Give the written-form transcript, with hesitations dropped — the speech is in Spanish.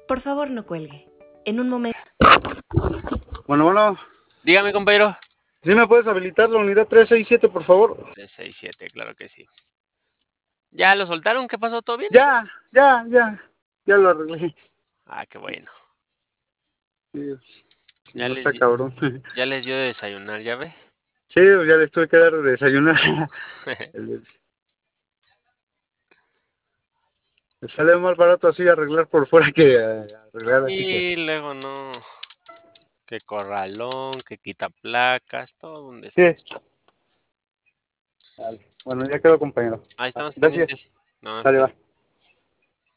Por favor, no cuelgue. En un momento. Bueno. Dígame, compañero. ¿Sí me puedes habilitar la unidad 367, por favor? 367, claro que sí. ¿Ya lo soltaron? ¿Qué pasó? ¿Todo bien? Ya lo arreglé. Ah, qué bueno. Sí, Ya no está cabrón. ya les dio de desayunar, ¿ya ve? Sí, ya les tuve que dar de desayunar. Me sale más barato así arreglar por fuera que arreglar así. Y luego no. Que corralón, que quita placas, todo un desastre. Sí. Vale. Bueno, ya quedó, compañero. Ahí estamos Gracias. pendientes. No, Dale, va.